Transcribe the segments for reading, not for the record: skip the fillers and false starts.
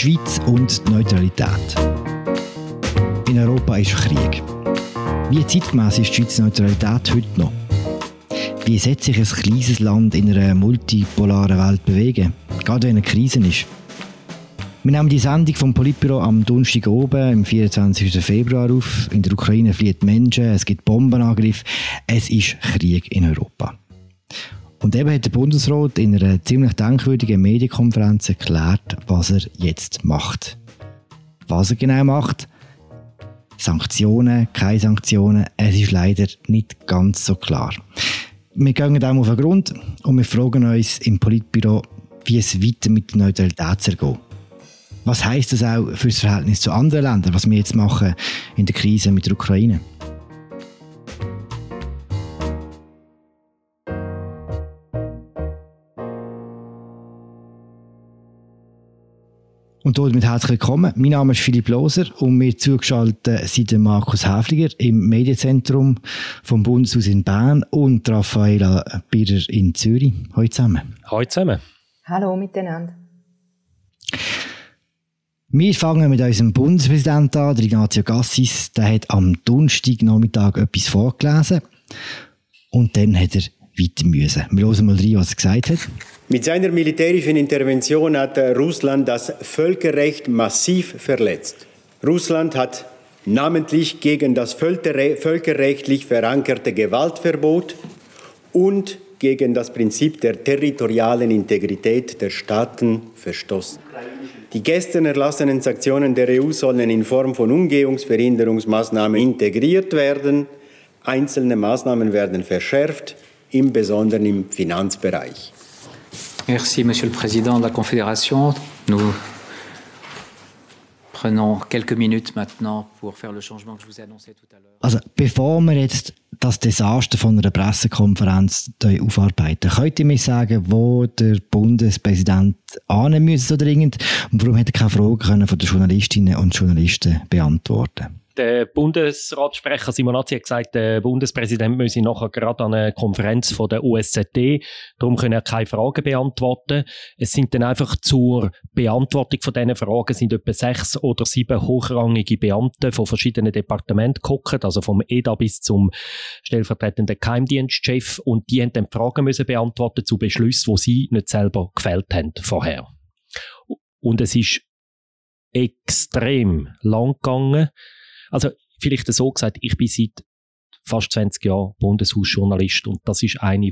Schweiz und Neutralität. In Europa ist Krieg. Wie zeitgemäss ist die Schweizer Neutralität heute noch? Wie sollte sich ein kleines Land in einer multipolaren Welt bewegen, gerade wenn eine Krise ist? Wir nehmen die Sendung vom Politbüro am Donnerstag oben, am 24. Februar auf. In der Ukraine fliehen Menschen, es gibt Bombenangriffe, es ist Krieg in Europa. Und eben hat der Bundesrat in einer ziemlich denkwürdigen Medienkonferenz erklärt, was er jetzt macht. Was er genau macht? Sanktionen, keine Sanktionen, es ist leider nicht ganz so klar. Wir gehen dem auf den Grund und wir fragen uns im Politbüro, wie es weiter mit der Neutralität geht. Was heisst das auch für das Verhältnis zu anderen Ländern, was wir jetzt machen in der Krise mit der Ukraine? Und damit herzlich willkommen. Mein Name ist Philipp Loser und mir zugeschaltet sind Markus Häfliger im Medienzentrum vom Bundeshaus in Bern und Raffaela Birrer in Zürich. Hallo zusammen. Hallo zusammen. Hallo miteinander. Wir fangen mit unserem Bundespräsidenten an, der Ignazio Cassis. Der hat am Donnerstagnachmittag etwas vorgelesen und dann hat er weiter müssen. Wir hören mal rein, was er gesagt hat. Mit seiner militärischen Intervention hat Russland das Völkerrecht massiv verletzt. Russland hat namentlich gegen das völkerrechtlich verankerte Gewaltverbot und gegen das Prinzip der territorialen Integrität der Staaten verstoßen. Die gestern erlassenen Sanktionen der EU sollen in Form von Umgehungsverhinderungsmaßnahmen integriert werden. Einzelne Maßnahmen werden verschärft, im Besonderen im Finanzbereich. Merci, Monsieur le Président de la Confédération. Nous prenons quelques minutes maintenant pour faire le changement que je vous ai annoncé tout à l'heure. Also, bevor wir jetzt das Desaster von einer Pressekonferenz aufarbeiten, könnt ihr mir sagen, wo der Bundespräsident hin müssen so dringend und warum hat er keine Fragen von den Journalistinnen und Journalisten beantworten? Der Bundesratssprecher Simonazzi hat gesagt, der Bundespräsident müsse nachher gerade an einer Konferenz von der OSZE, darum können er keine Fragen beantworten. Es sind dann einfach zur Beantwortung von diesen Fragen sind etwa 6 oder 7 hochrangige Beamte von verschiedenen Departementen gehockt, also vom EDA bis zum stellvertretenden Geheimdienstchef, und die haben dann die Fragen müssen beantworten zu Beschlüssen, die sie nicht selber gefällt haben vorher. Und es ist extrem lang gegangen. Also, vielleicht so gesagt, ich bin seit fast 20 Jahren Bundeshausjournalist und das ist eine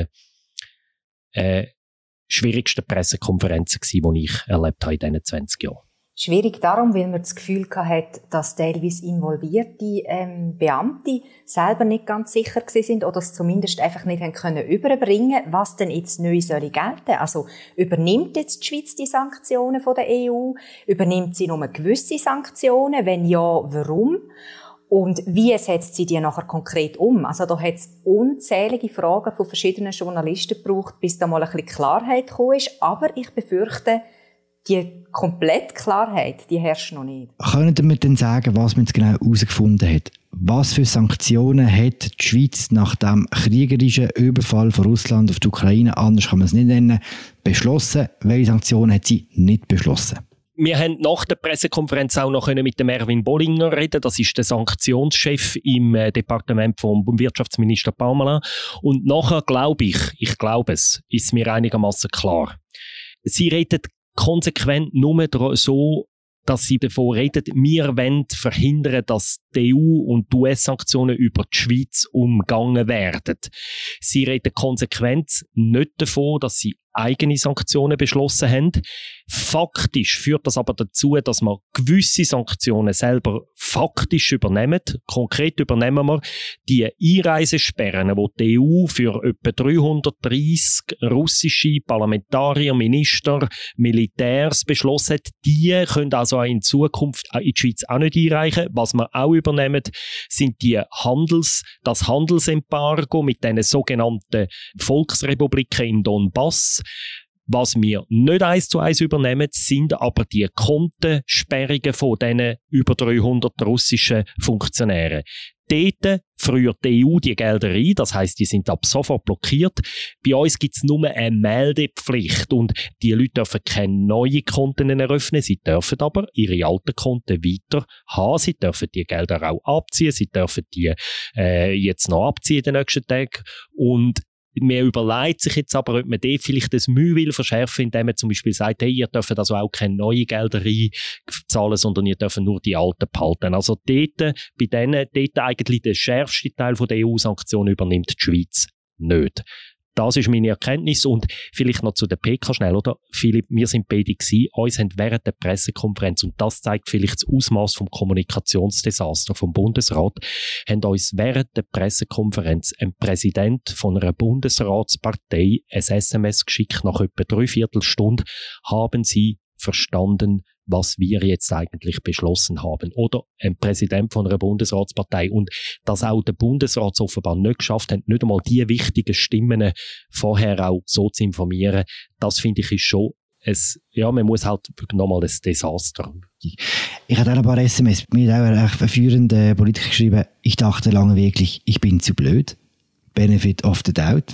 der schwierigsten Pressekonferenzen gewesen, die ich erlebt habe in diesen 20 Jahren. Schwierig darum, weil man das Gefühl hatte, dass teilweise involvierte Beamte selber nicht ganz sicher sind oder es zumindest einfach nicht können überbringen, was denn jetzt neu soll gelten. Also übernimmt jetzt die Schweiz die Sanktionen von der EU? Übernimmt sie nur gewisse Sanktionen? Wenn ja, warum? Und wie setzt sie die nachher konkret um? Also da hat es unzählige Fragen von verschiedenen Journalisten gebraucht, bis da mal ein bisschen Klarheit gekommen ist. Aber ich befürchte, die komplette Klarheit, die herrscht noch nicht. Können wir denn sagen, was man jetzt genau herausgefunden hat? Was für Sanktionen hat die Schweiz nach dem kriegerischen Überfall von Russland auf die Ukraine, anders kann man es nicht nennen, beschlossen? Welche Sanktionen hat sie nicht beschlossen? Wir haben nach der Pressekonferenz auch noch mit dem Erwin Bollinger reden. Das ist der Sanktionschef im Departement vom Wirtschaftsminister Parmelin. Und nachher glaube ist mir einigermaßen klar. Sie redet konsequent nur so, dass sie davon redet, wir wollen verhindern, dass die EU und die US-Sanktionen über die Schweiz umgangen werden. Sie reden konsequent nicht davon, dass sie eigene Sanktionen beschlossen haben. Faktisch führt das aber dazu, dass wir gewisse Sanktionen selber faktisch übernehmen. Konkret übernehmen wir die Einreisesperren, die die EU für etwa 330 russische Parlamentarier, Minister, Militärs beschlossen hat. Die können also auch in Zukunft in die Schweiz auch nicht einreichen. Was wir auch übernehmen, sind das Handelsembargo mit den sogenannten Volksrepubliken im Donbass. Was wir nicht 1:1 übernehmen, sind aber die Kontensperrungen von diesen über 300 russischen Funktionären. dort früher die EU die Gelder ein, das heisst, die sind ab sofort blockiert. Bei uns gibt es nur eine Meldepflicht und die Leute dürfen keine neuen Konten eröffnen, sie dürfen aber ihre alten Konten weiter haben, sie dürfen die Gelder auch abziehen, sie dürfen die jetzt noch abziehen in den nächsten Tagen und man überlegt sich jetzt aber, ob man dort vielleicht das Mühe will verschärfen, indem man zum Beispiel sagt, hey, ihr dürft also auch keine neuen Gelder einzahlen, sondern ihr dürft nur die alten behalten. Also dort, bei denen, dort eigentlich der schärfste Teil der EU-Sanktionen übernimmt die Schweiz nicht. Das ist meine Erkenntnis und vielleicht noch zu der PK schnell, oder? Philipp, wir sind beide gewesen, uns haben während der Pressekonferenz, und das zeigt vielleicht das Ausmaß vom Kommunikationsdesaster vom Bundesrat, haben uns während der Pressekonferenz ein Präsident von einer Bundesratspartei ein SMS geschickt, nach etwa 3/4 Stunde, haben Sie verstanden, was wir jetzt eigentlich beschlossen haben. Oder ein Präsident von einer Bundesratspartei. Und dass auch der Bundesrat es offenbar nicht geschafft hat, nicht einmal die wichtigen Stimmen vorher auch so zu informieren, das finde ich ist schon man muss halt nochmal ein Desaster. Ich hatte auch ein paar SMS. Mir hat auch ein führender Politiker geschrieben, ich dachte lange wirklich, ich bin zu blöd. Benefit of the doubt.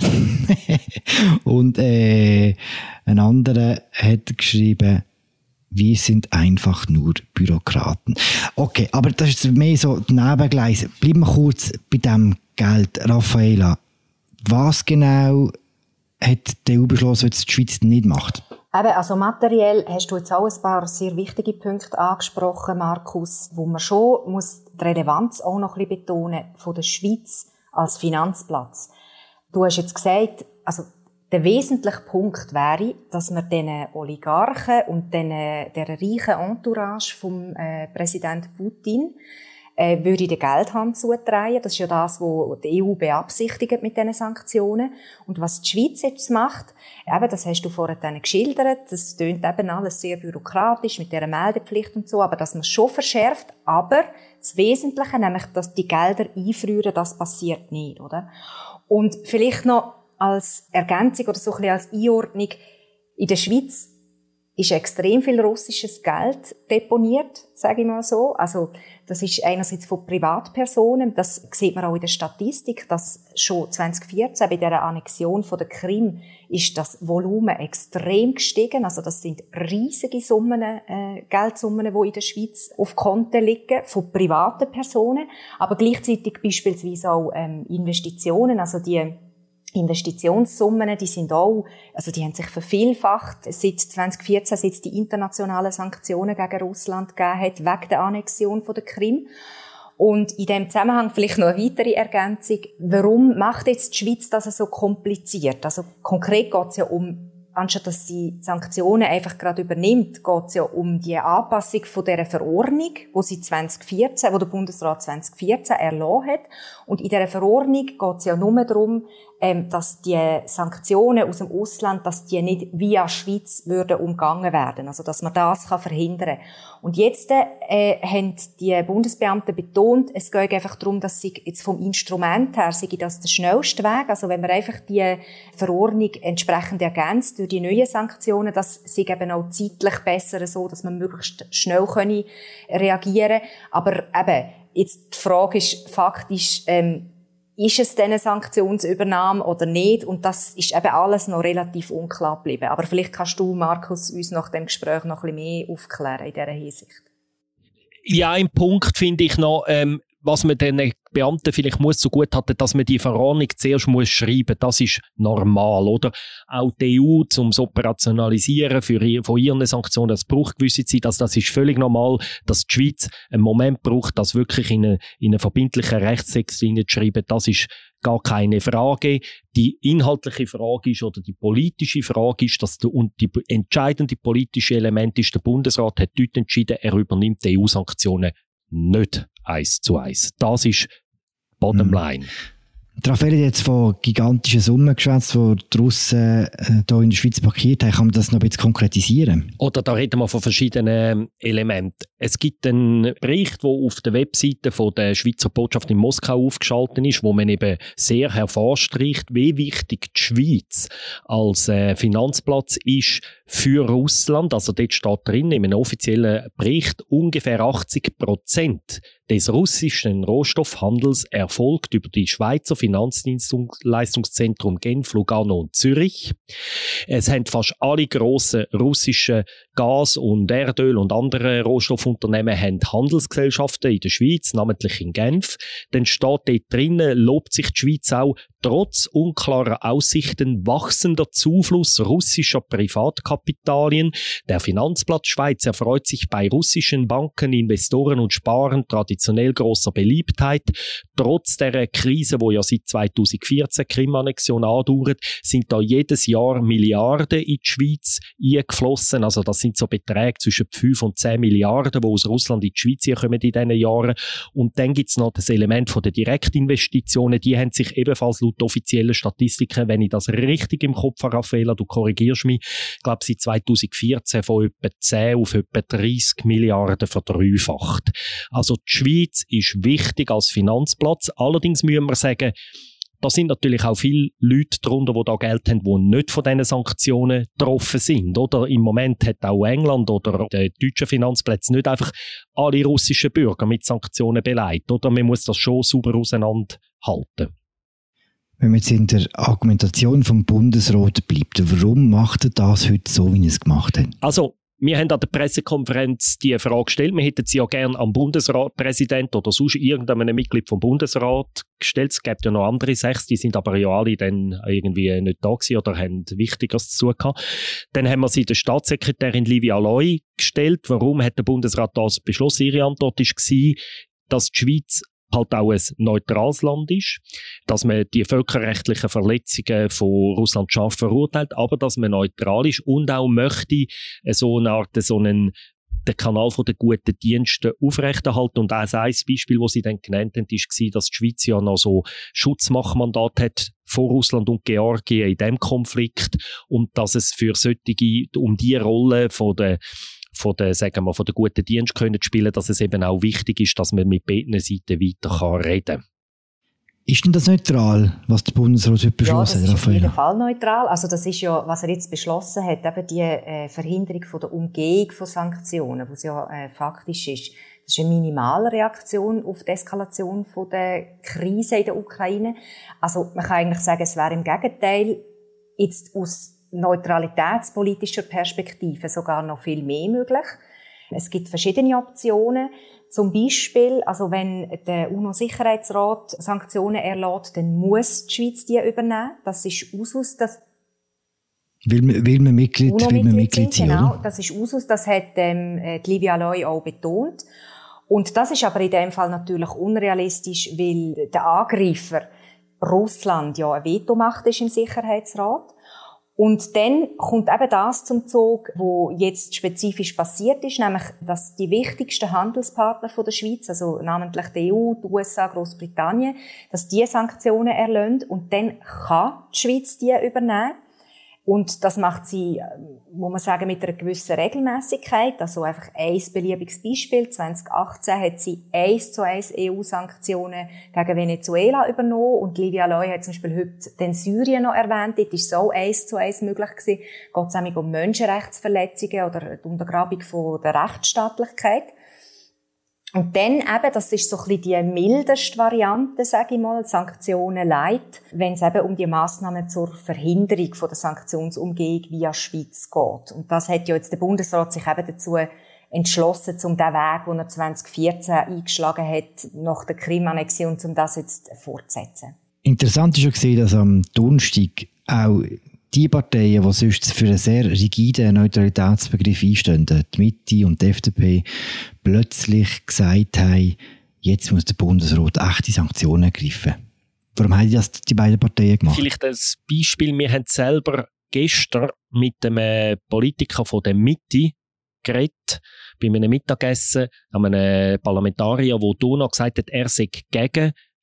Und ein anderer hat geschrieben, wir sind einfach nur Bürokraten. Okay, aber das ist mehr so die Nebengleise. Bleiben wir kurz bei dem Geld. Raffaela, was genau hat die EU beschlossen, was die Schweiz nicht macht? Eben, also materiell hast du jetzt auch ein paar sehr wichtige Punkte angesprochen, Markus, wo man schon muss die Relevanz auch noch ein bisschen betonen von der Schweiz als Finanzplatz. Du hast jetzt gesagt, also der wesentliche Punkt wäre, dass man den Oligarchen und der reichen Entourage vom Präsident Putin würde den Geldhahn zutreiben. Das ist ja das, was die EU beabsichtigt mit diesen Sanktionen. Und was die Schweiz jetzt macht, eben, das hast du vorhin geschildert, das tönt eben alles sehr bürokratisch mit dieser Meldepflicht und so, aber dass man es schon verschärft, aber das Wesentliche, nämlich, dass die Gelder einfrieren, das passiert nicht, oder? Und vielleicht noch als Ergänzung oder so ein bisschen als Einordnung, in der Schweiz ist extrem viel russisches Geld deponiert, sage ich mal so. Also, das ist einerseits von Privatpersonen, das sieht man auch in der Statistik, dass schon 2014 bei der Annexion von der Krim ist das Volumen extrem gestiegen. Also, das sind riesige Summen, Geldsummen, die in der Schweiz auf Konten liegen, von privaten Personen. Aber gleichzeitig beispielsweise auch Investitionen, also die Investitionssummen, die sind auch, also die haben sich vervielfacht seit 2014, seit es die internationalen Sanktionen gegen Russland gegeben hat, wegen der Annexion von der Krim. Und in dem Zusammenhang vielleicht noch eine weitere Ergänzung. Warum macht jetzt die Schweiz das so kompliziert? Also konkret geht es ja um, anstatt dass sie Sanktionen einfach gerade übernimmt, geht es ja um die Anpassung von dieser Verordnung, wo der Bundesrat 2014 erlassen hat. Und in dieser Verordnung geht es ja nur darum, dass die Sanktionen aus dem Ausland, dass die nicht via Schweiz würden umgangen werden. Also, dass man das verhindern kann. Und jetzt haben die Bundesbeamten betont, es geht einfach darum, dass sie jetzt vom Instrument her, sei das der schnellste Weg. Also, wenn man einfach die Verordnung entsprechend ergänzt durch die neuen Sanktionen, das sei eben auch zeitlich besser so, dass man möglichst schnell reagieren können. Aber eben, jetzt die Frage ist faktisch, ist es denn eine Sanktionsübernahme oder nicht? Und das ist eben alles noch relativ unklar geblieben. Aber vielleicht kannst du, Markus, uns nach dem Gespräch noch ein bisschen mehr aufklären in dieser Hinsicht. Ja, ein Punkt finde ich noch, was man den Beamten vielleicht muss zugutehalten, dass man die Verordnung zuerst muss schreiben, das ist normal, oder? Auch die EU, um es operationalisieren von ihren Sanktionen, das braucht gewisse Zeit, also das ist völlig normal, dass die Schweiz einen Moment braucht, das wirklich in einen verbindlichen Rechtstext hineinzuschreiben, das ist gar keine Frage. Die inhaltliche Frage ist, oder die politische Frage ist, und die entscheidende politische Element ist, der Bundesrat hat dort entschieden, er übernimmt die EU-Sanktionen nicht 1:1. Das ist Bottomline. Raphael hat jetzt von gigantischen Summen geschwätzt, die die Russen hier in der Schweiz parkiert haben. Kann man das noch ein bisschen konkretisieren? Oder da reden wir von verschiedenen Elementen. Es gibt einen Bericht, der auf der Webseite von der Schweizer Botschaft in Moskau aufgeschaltet ist, wo man eben sehr hervorstreicht, wie wichtig die Schweiz als Finanzplatz ist für Russland. Also dort steht drin, in einem offiziellen Bericht, ungefähr 80% des russischen Rohstoffhandels erfolgt über die Schweizer Finanzdienstleistungszentrum Genf, Lugano und Zürich. Es haben fast alle grossen russischen Gas- und Erdöl- und andere Rohstoffunternehmen haben Handelsgesellschaften in der Schweiz, namentlich in Genf. Dann steht dort drinnen, lobt sich die Schweiz auch trotz unklarer Aussichten wachsender Zufluss russischer Privatkapitalien. Der Finanzplatz Schweiz erfreut sich bei russischen Banken, Investoren und Sparern traditionell grosser Beliebtheit. Trotz der Krise, die ja seit 2014 Krim-Annexion andauert, sind da jedes Jahr Milliarden in die Schweiz eingeflossen. Also das sind so Beträge zwischen 5 und 10 Milliarden, die aus Russland in die Schweiz kommen in diesen Jahren. Und dann gibt es noch das Element von der Direktinvestitionen. Die haben sich ebenfalls laut offiziellen Statistiken, wenn ich das richtig im Kopf habe, Raffaella, du korrigierst mich, ich glaube, seit 2014 von etwa 10 auf etwa 30 Milliarden verdreifacht. Also die Schweiz ist wichtig als Finanzplatz. Allerdings müssen wir sagen, da sind natürlich auch viele Leute darunter, die da Geld haben, die nicht von diesen Sanktionen getroffen sind. Oder im Moment hat auch England oder die deutschen Finanzplätze nicht einfach alle russischen Bürger mit Sanktionen beleidigt. Oder man muss das schon sauber auseinanderhalten. Wenn man jetzt in der Argumentation vom Bundesrat bleibt, warum macht er das heute so, wie er es gemacht hat? Also, wir haben an der Pressekonferenz die Frage gestellt. Wir hätten sie ja gerne am Bundesratpräsidenten oder sonst irgendeinem Mitglied vom Bundesrat gestellt. Es gibt ja noch andere 6, die sind aber ja alle dann irgendwie nicht da gewesen oder haben Wichtigeres zu tun gehabt. Dann haben wir sie der Staatssekretärin Livia Loy gestellt. Warum hat der Bundesrat das beschlossen? Ihre Antwort war, dass die Schweiz halt auch ein neutrales Land ist, dass man die völkerrechtlichen Verletzungen von Russland scharf verurteilt, aber dass man neutral ist und auch möchte so eine Art, den Kanal von den guten Diensten aufrechterhalten. Und auch ein Beispiel, das sie dann genannt haben, war, dass die Schweiz ja noch so Schutzmachtmandat hat von Russland und Georgien in diesem Konflikt und dass es für solche, um die Rolle von der guten Dienst können spielen, dass es eben auch wichtig ist, dass man mit beiden Seiten weiter reden kann. Ist denn das neutral, was der Bundesrat heute beschlossen hat? Ja, das ist auf jeden Fall neutral. Also das ist ja, was er jetzt beschlossen hat, eben die Verhinderung von der Umgehung von Sanktionen, was ja faktisch ist. Das ist eine Minimalreaktion auf die Eskalation von der Krise in der Ukraine. Also man kann eigentlich sagen, es wäre im Gegenteil jetzt aus neutralitätspolitischer Perspektive sogar noch viel mehr möglich. Es gibt verschiedene Optionen. Zum Beispiel, also wenn der UNO-Sicherheitsrat Sanktionen erlässt, dann muss die Schweiz die übernehmen. Das ist Usus, dass Will man Mitglied sein, genau, oder? das ist Usus, das hat die Livia Loy auch betont. Und das ist aber in dem Fall natürlich unrealistisch, weil der Angreifer Russland ja eine Vetomacht ist im Sicherheitsrat. Und dann kommt eben das zum Zug, wo jetzt spezifisch passiert ist, nämlich, dass die wichtigsten Handelspartner von der Schweiz, also namentlich die EU, die USA, Großbritannien, dass die Sanktionen erlassen und dann kann die Schweiz die übernehmen. Und das macht sie, muss man sagen, mit einer gewissen Regelmäßigkeit. Also einfach ein beliebiges Beispiel. 2018 hat sie 1:1 EU-Sanktionen gegen Venezuela übernommen. Und Livia Loy hat zum Beispiel heute den Syrien noch erwähnt. Dort war es auch 1:1 möglich gewesen. Geht es nämlich um Menschenrechtsverletzungen oder die Untergrabung von der Rechtsstaatlichkeit. Und dann eben, das ist so ein bisschen die mildeste Variante, sage ich mal, Sanktionen light, wenn es eben um die Massnahmen zur Verhinderung von der Sanktionsumgehung via Schweiz geht. Und das hat ja jetzt der Bundesrat sich eben dazu entschlossen, um den Weg, den er 2014 eingeschlagen hat, nach der Krim-Annexion, um das jetzt fortzusetzen. Interessant ist ja gesehen, dass am Donnerstag auch die Parteien, die sonst für einen sehr rigiden Neutralitätsbegriff einstehen, die Mitte und die FDP, plötzlich gesagt haben, jetzt muss der Bundesrat echte Sanktionen ergreifen. Warum haben die beiden Parteien gemacht? Vielleicht als Beispiel, wir haben selber gestern mit einem Politiker von der Mitte geredet, bei einem Mittagessen, einem Parlamentarier, der noch gesagt hat, er sei gegen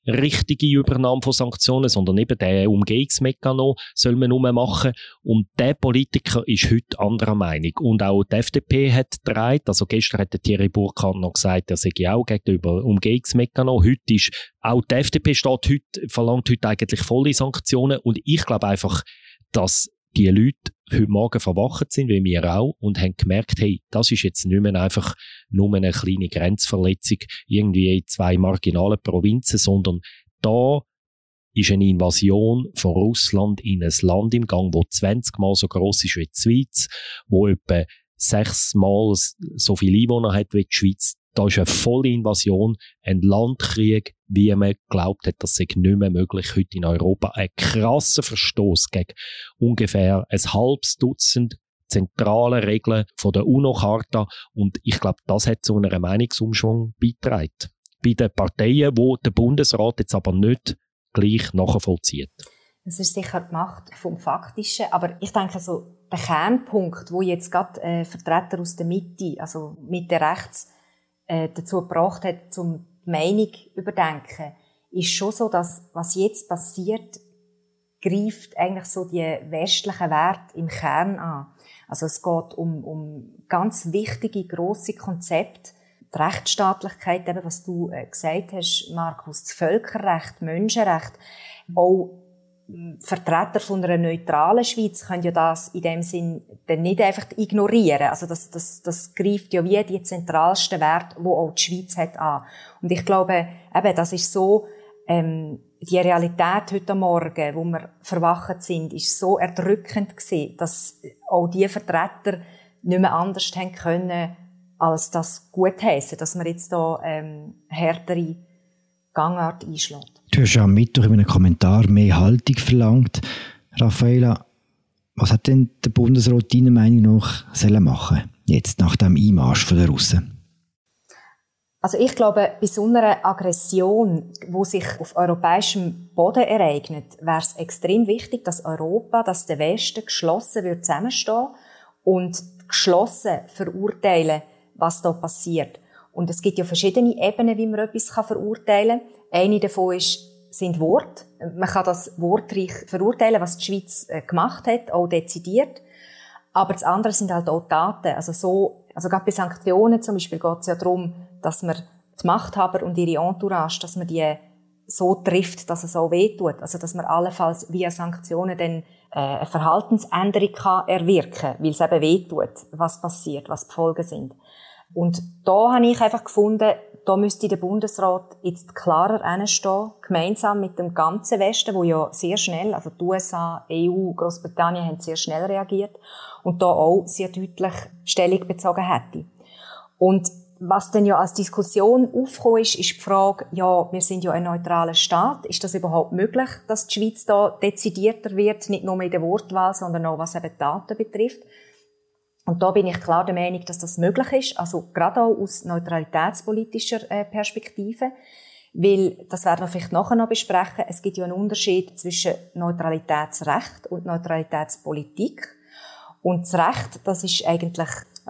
richtige Übernahme von Sanktionen, sondern eben der Umgehungsmechanismus soll man nur machen. Und der Politiker ist heute anderer Meinung. Und auch die FDP hat gedreht. Also gestern hat der Thierry Burkhardt noch gesagt, er sei auch gegenüber Umgehungsmechanismus. Heute ist, auch die FDP verlangt heute eigentlich volle Sanktionen. Und ich glaube einfach, dass die Leute heute Morgen verwacht sind, wie wir auch, und haben gemerkt, hey, das ist jetzt nicht mehr einfach nur eine kleine Grenzverletzung irgendwie in 2 marginalen Provinzen, sondern da ist eine Invasion von Russland in ein Land im Gang, das 20 Mal so gross ist wie die Schweiz, wo etwa 6 Mal so viele Einwohner hat wie die Schweiz. Da ist eine volle Invasion, ein Landkrieg, wie man glaubt hat, das sei nicht mehr möglich heute in Europa. Ein krasser Verstoß gegen ungefähr ein halbes Dutzend zentrale Regeln von der UNO-Charta. Und ich glaube, das hat zu einem Meinungsumschwung beigetragen. Bei den Parteien, wo der Bundesrat jetzt aber nicht gleich nachvollzieht. Das ist sicher die Macht vom Faktischen, aber ich denke, so der Kernpunkt, wo jetzt gerade Vertreter aus der Mitte, also Mitte rechts, dazu gebracht hat, um die Meinung zu überdenken, ist schon so, dass was jetzt passiert, greift eigentlich so die westlichen Werte im Kern an. Also es geht um ganz wichtige, grosse Konzepte, die Rechtsstaatlichkeit, eben was du gesagt hast, Markus, das Völkerrecht, Menschenrecht, auch Vertreter von einer neutralen Schweiz können ja das in dem Sinn dann nicht einfach ignorieren. Also das greift ja wie die zentralsten Werte, die auch die Schweiz hat, an. Und ich glaube, eben, das ist so, die Realität heute Morgen, wo wir verwacht sind, ist so erdrückend gewesen, dass auch die Vertreter nicht mehr anders haben können, als das gutheissen, dass man jetzt da härtere Gangart einschlägt. Du hast ja am Mittwoch in einem Kommentar mehr Haltung verlangt. Raffaella, was hat denn der Bundesrat deiner Meinung nach machen jetzt nach dem Einmarsch der Russen? Also ich glaube, bei so einer Aggression, die sich auf europäischem Boden ereignet, wäre es extrem wichtig, dass Europa, dass der Westen geschlossen wird zusammenstehen und geschlossen verurteilen, was da passiert. Und es gibt ja verschiedene Ebenen, wie man etwas verurteilen kann. Eine davon sind Worte. Man kann das wortreich verurteilen, was die Schweiz gemacht hat, auch dezidiert. Aber das andere sind halt auch Taten. Also gerade bei Sanktionen zum Beispiel geht es ja darum, dass man die Machthaber und ihre Entourage, dass man die so trifft, dass es auch wehtut. Also dass man allenfalls via Sanktionen dann eine Verhaltensänderung kann erwirken kann, weil es eben wehtut, was passiert, was die Folgen sind. Und da habe ich einfach gefunden, da müsste der Bundesrat jetzt klarer hinstehen, gemeinsam mit dem ganzen Westen, wo ja sehr schnell, also die USA, EU, Großbritannien haben sehr schnell reagiert und da auch sehr deutlich Stellung bezogen hätte. Und was dann ja als Diskussion aufgekommen ist die Frage, ja, wir sind ja ein neutraler Staat, ist das überhaupt möglich, dass die Schweiz da dezidierter wird, nicht nur in der Wortwahl, sondern auch was eben Daten betrifft? Und da bin ich klar der Meinung, dass das möglich ist, also gerade auch aus neutralitätspolitischer Perspektive, weil, das werden wir vielleicht nachher noch besprechen, es gibt ja einen Unterschied zwischen Neutralitätsrecht und Neutralitätspolitik. Und das Recht, das ist eigentlich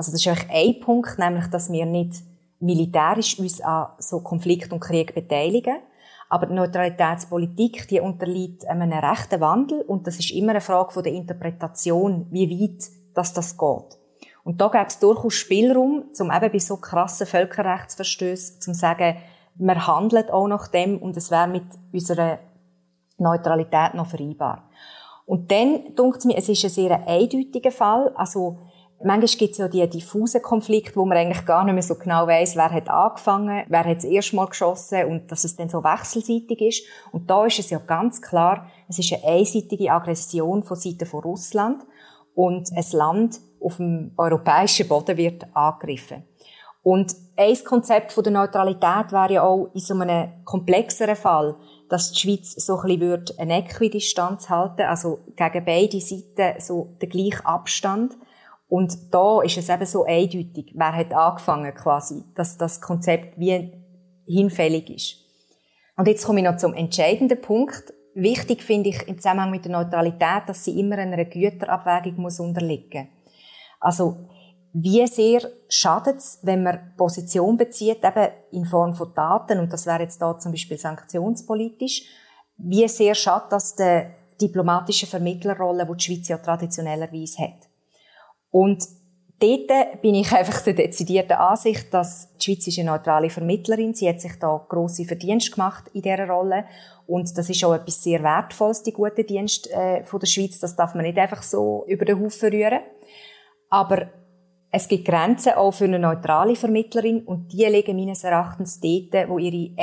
ein Punkt, nämlich, dass wir nicht militärisch uns an so Konflikt und Krieg beteiligen. Aber die Neutralitätspolitik, die unterliegt einem rechten Wandel und das ist immer eine Frage von der Interpretation, wie weit das geht. Und da gäbe es durchaus Spielraum, um eben bei so krassen Völkerrechtsverstößen zu sagen, wir handeln auch nach dem und es wäre mit unserer Neutralität noch vereinbar. Und dann denkt es mir, es ist ein sehr eindeutiger Fall. Also, manchmal gibt es ja die diffusen Konflikte, wo man eigentlich gar nicht mehr so genau weiss, wer hat angefangen, wer hat das erste Mal geschossen und dass es dann so wechselseitig ist. Und da ist es ja ganz klar, es ist eine einseitige Aggression von Seiten von Russland und ein Land auf dem europäischen Boden wird angegriffen. Und ein Konzept von der Neutralität wäre ja auch in so einem komplexeren Fall, dass die Schweiz so ein bisschen eine Äquidistanz halten, also gegen beide Seiten so den gleichen Abstand. Und da ist es eben so eindeutig, wer hat angefangen quasi, dass das Konzept wie hinfällig ist. Und jetzt komme ich noch zum entscheidenden Punkt. Wichtig finde ich im Zusammenhang mit der Neutralität, dass sie immer einer Güterabwägung muss unterliegen. Also, wie sehr schadet es, wenn man Position bezieht, eben in Form von Daten, und das wäre jetzt da zum Beispiel sanktionspolitisch, wie sehr schadet das der diplomatischen Vermittlerrolle, die die Schweiz ja traditionellerweise hat. Und dort bin ich einfach der dezidierten Ansicht, dass die Schweiz ist eine neutrale Vermittlerin. Sie hat sich da grosse Verdienste gemacht in dieser Rolle. Und das ist auch etwas sehr Wertvolles, die guten Dienste von der Schweiz. Das darf man nicht einfach so über den Haufen rühren. Aber es gibt Grenzen auch für eine neutrale Vermittlerin. Und die liegen meines Erachtens dort, wo ihre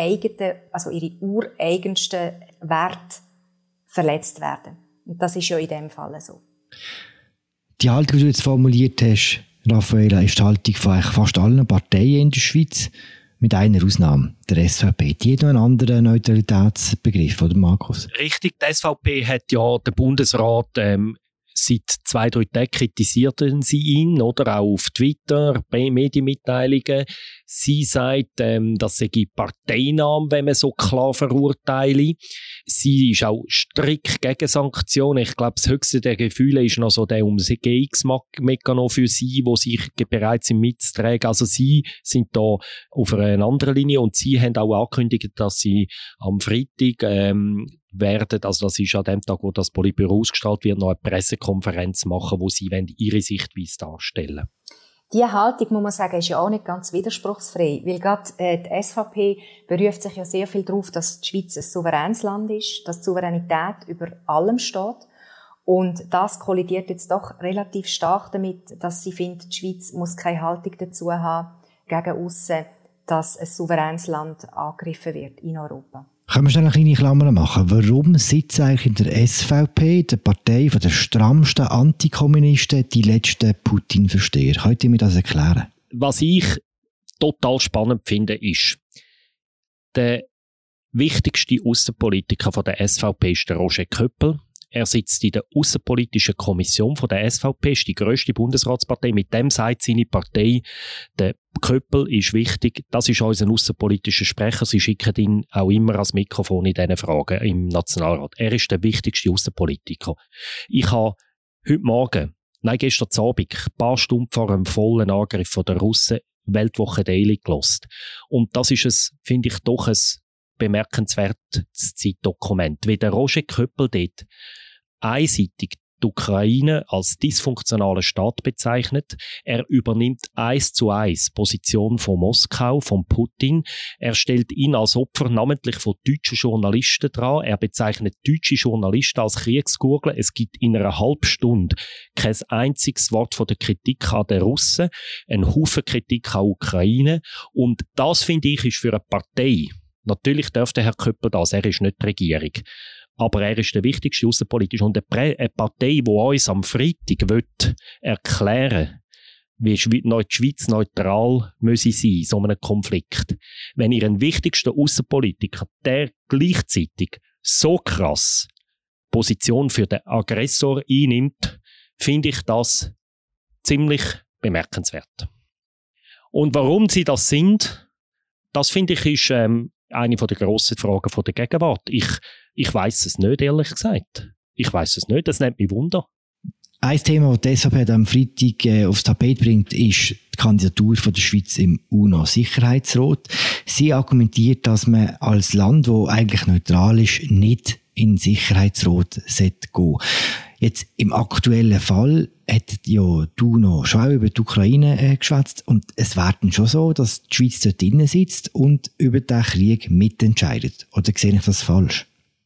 ureigensten Werte verletzt werden. Und das ist ja in dem Fall so. Die Haltung, die du jetzt formuliert hast, Raffaella, ist die Haltung von eigentlich fast allen Parteien in der Schweiz, mit einer Ausnahme, der SVP. Die hat noch einen anderen Neutralitätsbegriff, oder Markus? Richtig, die SVP hat ja den Bundesrat seit 2-3 Tagen kritisierten sie ihn, oder auch auf Twitter, bei Medienmitteilungen. Sie sagt, das sei parteinah, wenn man so klar verurteile. Sie ist auch strikt gegen Sanktionen. Ich glaube, das höchste der Gefühle ist noch so der UMGX-Mechanismus für sie, wo sich bereit sind mitzutragen. Also sie sind da auf einer anderen Linie und sie haben auch angekündigt, dass sie am Freitag werden, also das ist an dem Tag, wo das Politbüro ausgestrahlt wird, noch eine Pressekonferenz machen, wo sie ihre Sichtweise darstellen. Diese Haltung, muss man sagen, ist ja auch nicht ganz widerspruchsfrei, weil gerade die SVP beruft sich ja sehr viel darauf, dass die Schweiz ein souveränes Land ist, dass die Souveränität über allem steht. Und das kollidiert jetzt doch relativ stark damit, dass sie findet, die Schweiz muss keine Haltung dazu haben, gegen aussen, dass ein souveränes Land angegriffen wird in Europa. Können wir schnell eine kleine Klammer machen? Warum sitzt eigentlich in der SVP, der Partei der strammsten Antikommunisten, die letzten Putin-Versteher? Könnt ihr mir das erklären? Was ich total spannend finde, ist, der wichtigste Aussenpolitiker von der SVP ist der Roger Köppel. Er sitzt in der Aussenpolitischen Kommission von der SVP, ist die grösste Bundesratspartei. Mit dem sagt seine Partei, der Köppel ist wichtig. Das ist unser aussenpolitischer Sprecher. Sie schicken ihn auch immer als Mikrofon in diesen Fragen im Nationalrat. Er ist der wichtigste Aussenpolitiker. Ich habe gestern Abend, ein paar Stunden vor einem vollen Angriff der Russen, Weltwoche Daily gehört. Und das ist finde ich, doch ein bemerkenswertes Zeitdokument. Wie der Roger Köppel dort einseitig die Ukraine als dysfunktionalen Staat bezeichnet. Er übernimmt 1:1 Position von Moskau, von Putin. Er stellt ihn als Opfer namentlich von deutschen Journalisten dran. Er bezeichnet deutsche Journalisten als Kriegsgurgeln. Es gibt in einer halben Stunde kein einziges Wort von der Kritik an den Russen, ein Haufen Kritik an Ukraine. Und das, finde ich, ist für eine Partei, natürlich darf der Herr Köppel das, er ist nicht die Regierung. Aber er ist der wichtigste außenpolitisch. Und eine Partei, die uns am Freitag erklären will, wie die Schweiz neutral müsse sein, so einem Konflikt. Wenn ihr einen wichtigsten Außenpolitiker, der gleichzeitig so krass Position für den Aggressor einnimmt, finde ich das ziemlich bemerkenswert. Und warum sie das sind, das finde ich ist eine der grossen Fragen der Gegenwart. Ich weiss es nicht, ehrlich gesagt. Ich weiss es nicht, das nimmt mich Wunder. Ein Thema, das die SVP am Freitag aufs Tapet bringt, ist die Kandidatur von der Schweiz im UNO-Sicherheitsrat. Sie argumentiert, dass man als Land, das eigentlich neutral ist, nicht in den Sicherheitsrat gehen sollte. Jetzt im aktuellen Fall hat ja die UNO schon auch über die Ukraine geschwätzt und es wäre dann schon so, dass die Schweiz dort drinnen sitzt und über den Krieg mitentscheidet. Oder sehe ich das falsch?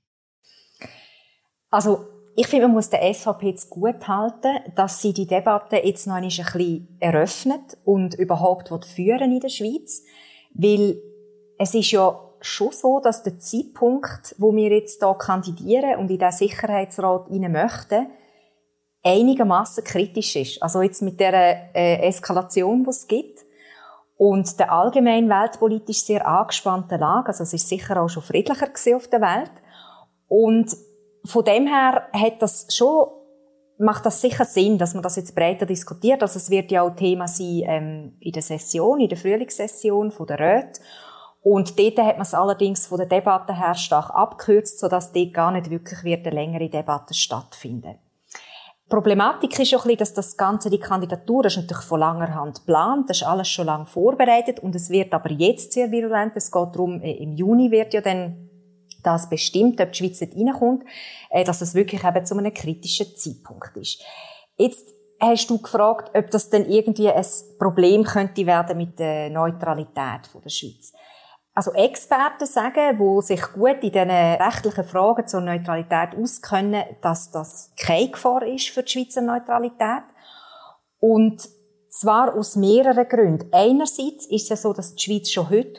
Also ich finde, man muss der SVP jetzt gut halten, dass sie die Debatte jetzt noch ein bisschen eröffnet und überhaupt führen in der Schweiz. Weil es ist ja schon so, dass der Zeitpunkt, wo wir jetzt hier kandidieren und in den Sicherheitsrat rein möchten, einigermaßen kritisch ist. Also jetzt mit der Eskalation, die es gibt und der allgemein weltpolitisch sehr angespannten Lage. Also es ist sicher auch schon friedlicher gewesen auf der Welt. Und von dem her macht das sicher Sinn, dass man das jetzt breiter diskutiert. Also es wird ja auch Thema sein in der Session, in der Frühlingssession von der Räte. Und dort hat man es allerdings von der Debatte her stark abgekürzt, sodass dort gar nicht wirklich eine längere Debatte stattfinden. Die Problematik ist auch ein bisschen, dass die Kandidatur ist natürlich von langer Hand geplant, das ist alles schon lange vorbereitet und es wird aber jetzt sehr virulent. Es geht darum, im Juni wird ja dann das bestimmt, ob die Schweiz nicht reinkommt, dass das wirklich eben zu einem kritischen Zeitpunkt ist. Jetzt hast du gefragt, ob das dann irgendwie ein Problem könnte werden mit der Neutralität der Schweiz. Also Experten sagen, die sich gut in diesen rechtlichen Fragen zur Neutralität auskennen, dass das keine Gefahr ist für die Schweizer Neutralität. Und zwar aus mehreren Gründen. Einerseits ist es so, dass die Schweiz schon heute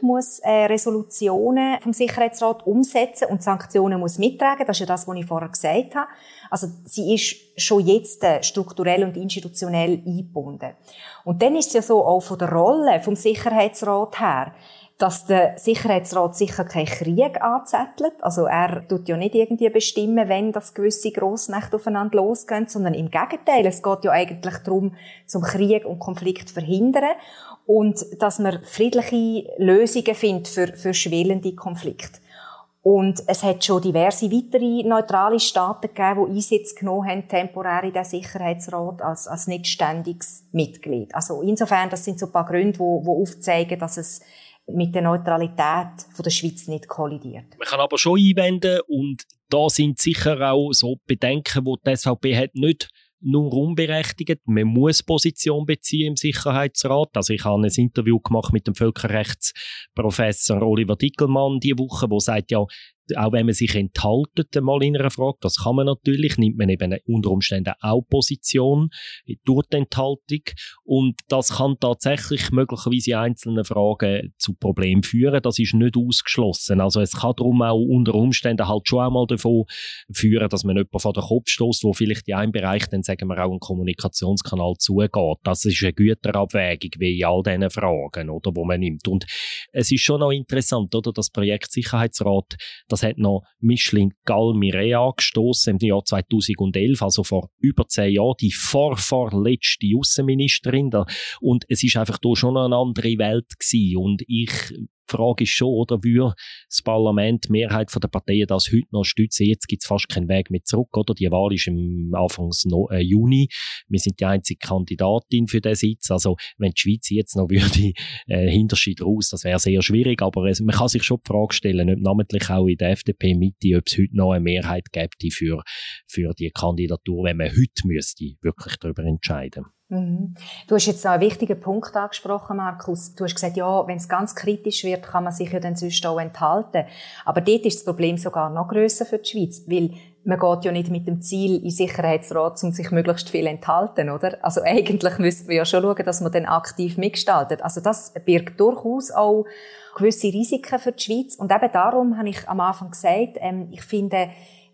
Resolutionen vom Sicherheitsrat umsetzen und Sanktionen muss mittragen. Das ist ja das, was ich vorher gesagt habe. Also sie ist schon jetzt strukturell und institutionell eingebunden. Und dann ist es ja so auch von der Rolle vom Sicherheitsrat her, dass der Sicherheitsrat sicher keinen Krieg anzettelt. Also er tut ja nicht irgendwie bestimmen, wenn das gewisse Grossmächte aufeinander losgehen, sondern im Gegenteil. Es geht ja eigentlich darum, zum Krieg und Konflikt zu verhindern und dass man friedliche Lösungen findet für schwelende Konflikte. Und es hat schon diverse weitere neutrale Staaten gegeben, die Einsätze genommen haben, temporär in den Sicherheitsrat als nicht ständiges Mitglied. Also insofern, das sind so ein paar Gründe, die aufzeigen, dass es mit der Neutralität von der Schweiz nicht kollidiert. Man kann aber schon einwenden, und da sind sicher auch so Bedenken, die die SVP hat, nicht nur unberechtigt. Man muss Position beziehen im Sicherheitsrat. Also ich habe ein Interview gemacht mit dem Völkerrechtsprofessor Oliver Dickelmann diese Woche, der sagt, ja, auch wenn man sich enthaltet mal in einer Frage, das kann man natürlich, nimmt man eben unter Umständen auch Position durch die Enthaltung, und das kann tatsächlich möglicherweise in einzelnen Fragen zu Problemen führen. Das ist nicht ausgeschlossen. Also es kann darum auch unter Umständen halt schon einmal davon führen, dass man jemanden vor den Kopf stößt, wo vielleicht in einem Bereich, dann sagen wir auch, einen Kommunikationskanal zugeht. Das ist eine Güterabwägung wie in all diesen Fragen, oder, wo man nimmt. Und es ist schon noch interessant, oder, das Projekt Sicherheitsrat, das hat noch Micheline Galmire angestoßen im Jahr 2011, also vor über 10 Jahren, die vorletzte Aussenministerin. Und es ist einfach da schon eine andere Welt gewesen. Und die Frage ist schon, oder, würde das Parlament, die Mehrheit der Parteien, das heute noch stützen? Jetzt gibt es fast keinen Weg mehr zurück, oder? Die Wahl ist im Anfang Juni. Wir sind die einzige Kandidatin für diesen Sitz. Also, wenn die Schweiz jetzt noch würde, Hinterschied raus, das wäre sehr schwierig. Aber man kann sich schon die Frage stellen, nicht namentlich auch in der FDP-Mitte, ob es heute noch eine Mehrheit gäbe für die Kandidatur, wenn man heute müsste wirklich darüber entscheiden. Mhm. Du hast jetzt noch einen wichtigen Punkt angesprochen, Markus. Du hast gesagt, ja, wenn es ganz kritisch wird, kann man sich ja dann sonst auch enthalten. Aber dort ist das Problem sogar noch grösser für die Schweiz, weil man geht ja nicht mit dem Ziel in den Sicherheitsrat, um sich möglichst viel enthalten, oder? Also eigentlich müssten wir ja schon schauen, dass man dann aktiv mitgestaltet. Also das birgt durchaus auch gewisse Risiken für die Schweiz. Und eben darum habe ich am Anfang gesagt, ich finde,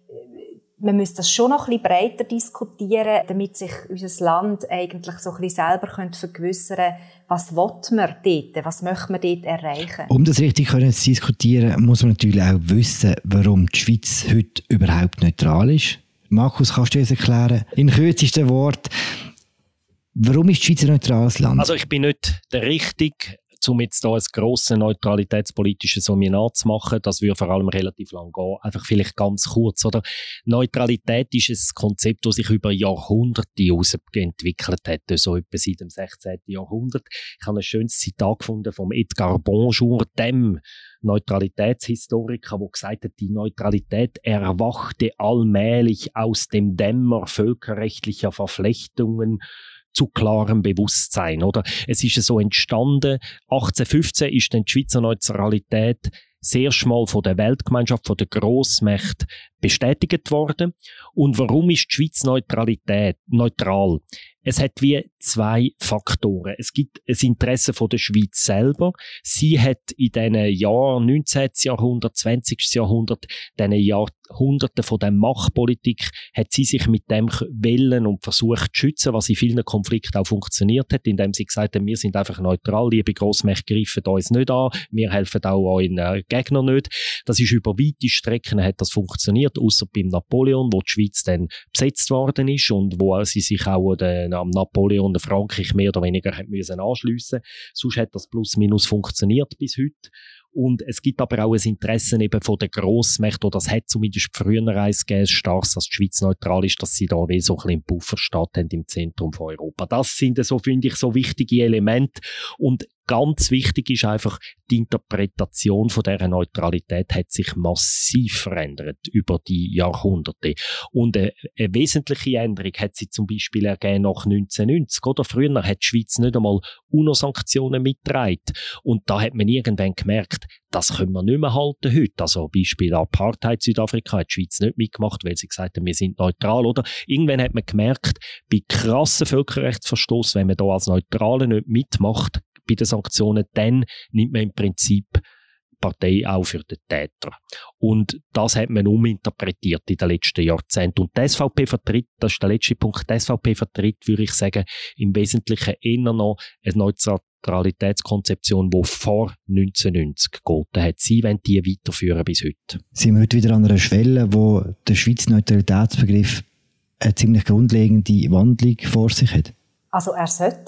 man müsste das schon noch ein bisschen breiter diskutieren, damit sich unser Land eigentlich so ein bisschen selber vergewissern könnte, was will man dort, was möchte man dort erreichen. Um das richtig zu diskutieren, muss man natürlich auch wissen, warum die Schweiz heute überhaupt neutral ist. Markus, kannst du uns erklären, in kürzesten Worten, warum ist die Schweiz ein neutrales Land? Also ich bin nicht der Richtige, um jetzt hier ein grosses neutralitätspolitisches Seminar zu machen. Das würde vor allem relativ lang gehen. Einfach vielleicht ganz kurz, oder? Neutralität ist ein Konzept, das sich über Jahrhunderte entwickelt hat, so etwa seit dem 16. Jahrhundert. Ich habe ein schönes Zitat gefunden vom Edgar Bonjour, dem Neutralitätshistoriker, der gesagt hat, die Neutralität erwachte allmählich aus dem Dämmer völkerrechtlicher Verflechtungen zu klarem Bewusstsein, oder? Es ist so entstanden, 1815 ist dann die Schweizer Neutralität sehr schmal von der Weltgemeinschaft, von der Grossmächte bestätigt worden. Und warum ist die Schweiz neutral? Es hat wie 2 Faktoren. Es gibt ein Interesse von der Schweiz selber. Sie hat in diesen Jahren 19. Jahrhundert, 20. Jahrhundert, diesen Jahrhunderten von der Machtpolitik, hat sie sich mit dem wollen und versucht zu schützen, was in vielen Konflikten auch funktioniert hat, indem sie gesagt haben, wir sind einfach neutral, liebe Grossmächte greifen uns nicht an, wir helfen auch euren Gegnern nicht. Das ist über weite Strecken hat das funktioniert, ausser beim Napoleon, wo die Schweiz dann besetzt worden ist und wo sie sich auch am Napoleon und Frankreich mehr oder weniger hat müssen anschliessen. Sonst hat das plus minus funktioniert bis heute. Und es gibt aber auch ein Interesse eben von den Grossmächten, oder das hat zumindest früher eins gegeben, stark, dass die Schweiz neutral ist, dass sie da wie so ein bisschen Pufferstaat haben im Zentrum von Europa. Das sind so, finde ich, so wichtige Elemente. Und ganz wichtig ist einfach, die Interpretation von dieser Neutralität hat sich massiv verändert über die Jahrhunderte. Und eine wesentliche Änderung hat sie zum Beispiel ergeben nach 1990. Oder früher hat die Schweiz nicht einmal UNO-Sanktionen mitgetragen. Und da hat man irgendwann gemerkt, das können wir nicht mehr halten heute. Also Beispiel Apartheid Südafrika hat die Schweiz nicht mitgemacht, weil sie gesagt haben, wir sind neutral. Oder irgendwann hat man gemerkt, bei krassen Völkerrechtsverstoß, wenn man da als Neutrale nicht mitmacht, bei den Sanktionen, dann nimmt man im Prinzip Partei auch für den Täter. Und das hat man uminterpretiert in den letzten Jahrzehnten. Und die SVP vertritt, das ist der letzte Punkt, die SVP vertritt, würde ich sagen, im Wesentlichen eher noch eine Neutralitätskonzeption, die vor 1990 gegolten hat. Sie wollen die weiterführen bis heute. Sind wir heute wieder an einer Schwelle, wo der Schweizer Neutralitätsbegriff eine ziemlich grundlegende Wandlung vor sich hat? Also er sollte.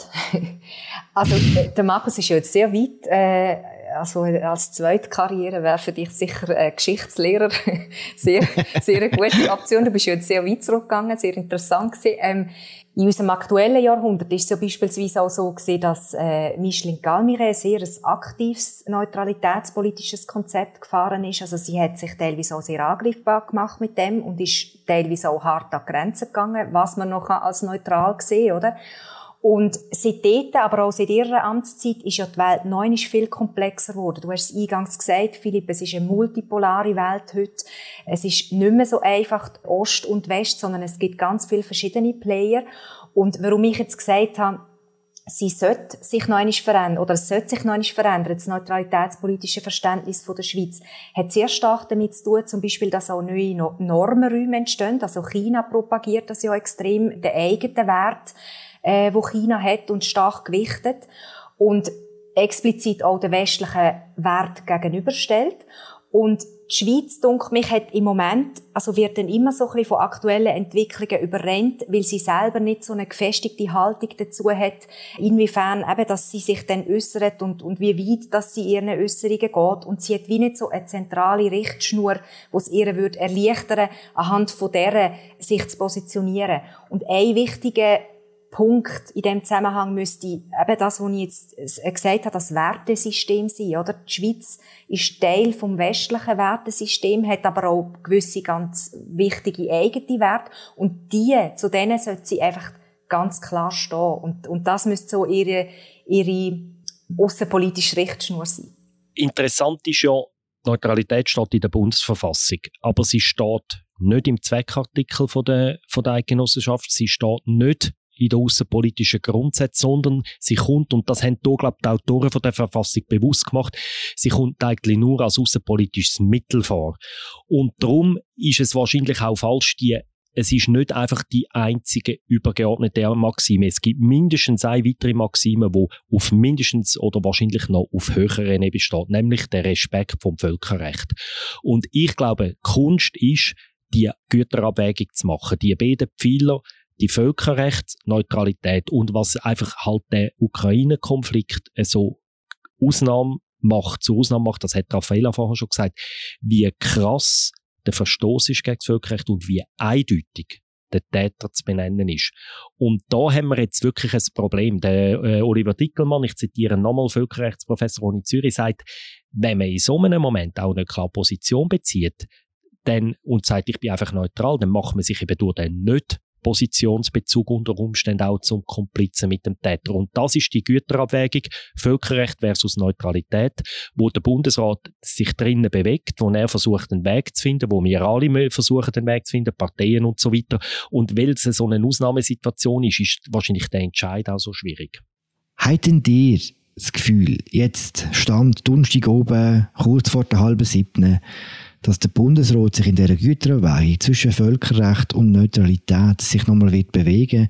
Also der Markus ist ja jetzt sehr weit. Also als zweite Karriere wäre für dich sicher Geschichtslehrer sehr eine gute Option. Du bist ja jetzt sehr weit zurückgegangen, sehr interessant gewesen. In unserem aktuellen Jahrhundert ist es ja beispielsweise auch so gewesen, dass Micheline Galmire sehr ein aktives neutralitätspolitisches Konzept gefahren ist. Also sie hat sich teilweise auch sehr angreifbar gemacht mit dem und ist teilweise auch hart an die Grenzen gegangen, was man noch als neutral sehen kann, oder? Und seitdem, aber auch seit ihrer Amtszeit, ist ja die Welt noch viel komplexer geworden. Du hast es eingangs gesagt, Philipp, es ist eine multipolare Welt heute. Es ist nicht mehr so einfach Ost und West, sondern es gibt ganz viele verschiedene Player. Und warum ich jetzt gesagt habe, sie sollte sich noch einmal verändern, oder es sollte sich noch einmal verändern, das neutralitätspolitische Verständnis von der Schweiz, hat sehr stark damit zu tun, zum Beispiel, dass auch neue Normenräume entstehen. Also China propagiert das ja extrem, den eigenen Wert, wo China hat und stark gewichtet und explizit auch den westlichen Wert gegenüberstellt. Und die Schweiz, denke mich, hat im Moment, also wird dann immer so ein bisschen von aktuellen Entwicklungen überrennt, weil sie selber nicht so eine gefestigte Haltung dazu hat, inwiefern eben, dass sie sich dann äußert und wie weit, dass sie ihren Äußerungen geht. Und sie hat wie nicht so eine zentrale Richtschnur, die es ihr würde erleichtern, anhand von der sich zu positionieren. Und ein wichtiger Punkt in dem Zusammenhang müsste eben das, was ich jetzt gesagt habe, das Wertesystem sein, oder? Die Schweiz ist Teil vom westlichen Wertesystem, hat aber auch gewisse ganz wichtige eigene Werte und zu denen sollte sie einfach ganz klar stehen und das müsste so ihre aussenpolitische Richtschnur sein. Interessant ist ja, Neutralität steht in der Bundesverfassung, aber sie steht nicht im Zweckartikel von der Eidgenossenschaft, sie steht nicht in den aussenpolitischen Grundsätzen, sondern sie kommt, und das haben hier, glaube ich, die Autoren von der Verfassung bewusst gemacht, sie kommt eigentlich nur als aussenpolitisches Mittel vor. Und darum ist es wahrscheinlich auch falsch, es ist nicht einfach die einzige übergeordnete Maxime. Es gibt mindestens eine weitere Maxime, die auf mindestens oder wahrscheinlich noch auf höherer Ebene besteht, nämlich der Respekt vom Völkerrecht. Und ich glaube, Kunst ist, die Güterabwägung zu machen, die beiden Pfeiler, die Völkerrecht, Neutralität und was einfach halt der Ukraine-Konflikt so zur Ausnahme macht, das hat Raffaella vorher schon gesagt, wie krass der Verstoß ist gegen das Völkerrecht und wie eindeutig der Täter zu benennen ist. Und da haben wir jetzt wirklich ein Problem. Der Oliver Dickelmann, ich zitiere nochmal, Völkerrechtsprofessor in Zürich, sagt, wenn man in so einem Moment auch eine klare Position bezieht und sagt, ich bin einfach neutral, dann macht man sich eben durch den nicht Positionsbezug unter Umständen auch zum Komplizen mit dem Täter. Und das ist die Güterabwägung Völkerrecht versus Neutralität, wo der Bundesrat sich drinnen bewegt, wo er versucht, einen Weg zu finden, wo wir alle versuchen, einen Weg zu finden, Parteien und so weiter. Und weil es so eine Ausnahmesituation ist wahrscheinlich der Entscheid auch so schwierig. Habt ihr das Gefühl, jetzt Stand Donnerstag oben, kurz vor der 6:30, dass der Bundesrat sich in dieser Güterabwägung zwischen Völkerrecht und Neutralität sich nochmal bewegen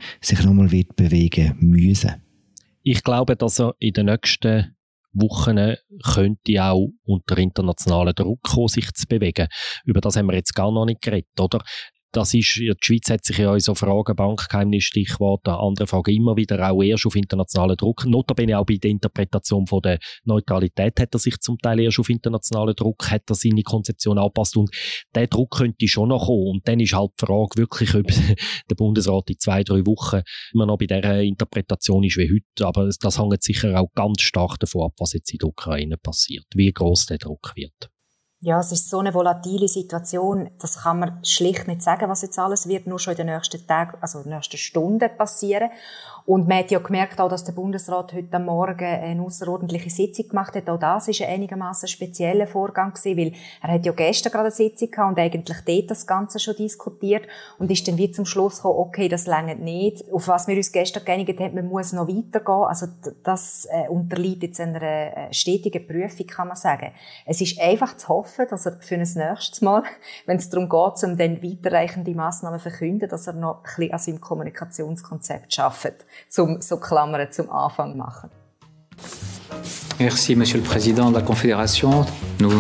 müssen? Ich glaube, dass er in den nächsten Wochen könnte auch unter internationalen Druck kommen, sich zu bewegen. Über das haben wir jetzt gar noch nicht geredet, oder? die Schweiz hat sich ja in so Fragen, Bankgeheimnis, Stichwort, andere Fragen immer wieder auch erst auf internationalen Druck. Notabene auch bei der Interpretation von der Neutralität hat er sich zum Teil erst auf internationalen Druck, hat er seine Konzeption angepasst und der Druck könnte schon noch kommen. Und dann ist halt die Frage wirklich, ob der Bundesrat in 2-3 Wochen immer noch bei dieser Interpretation ist wie heute. Aber das hängt sicher auch ganz stark davon ab, was jetzt in der Ukraine passiert, wie gross der Druck wird. Ja, es ist so eine volatile Situation, das kann man schlicht nicht sagen, was jetzt alles wird, nur schon in den nächsten Tagen, also in den nächsten Stunden passieren. Und man hat ja gemerkt auch, dass der Bundesrat heute Morgen eine außerordentliche Sitzung gemacht hat. Auch das ist ein einigermaßen spezieller Vorgang gewesen, weil er hat ja gestern gerade eine Sitzung gehabt und eigentlich dort das Ganze schon diskutiert und ist dann wie zum Schluss gekommen, okay, das reicht nicht. Auf was wir uns gestern geeinigt haben, man muss noch weitergehen. Also das unterliegt jetzt einer stetigen Prüfung, kann man sagen. Es ist einfach zu hoffen, dass er für ein nächstes Mal, wenn es darum geht, um dann weiterreichende Massnahmen zu verkünden, dass er noch ein bisschen an seinem Kommunikationskonzept arbeitet. Zum Anfang machen. Merci, Monsieur le Président de la Confédération. Nous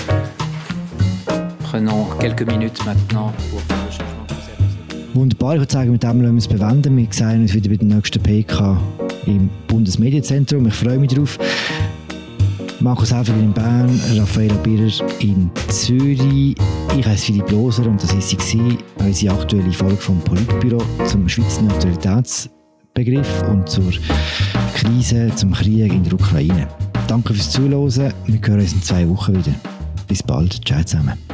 prenons quelques minutes maintenant pour faire le changement. Wunderbar, ich würde sagen, mit dem lassen wir es bewenden. Wir sehen uns wieder bei der nächsten PK im Bundesmedienzentrum. Ich freue mich drauf. Markus Häfiger in Bern, Raffaella Birrer in Zürich. Ich heiße Philipp Loser und das war unsere aktuelle Folge vom Politbüro zum Schweizer Neutralitätsbegriff und zur Krise, zum Krieg in der Ukraine. Danke fürs Zuhören. Wir hören uns in 2 Wochen wieder. Bis bald. Ciao zusammen.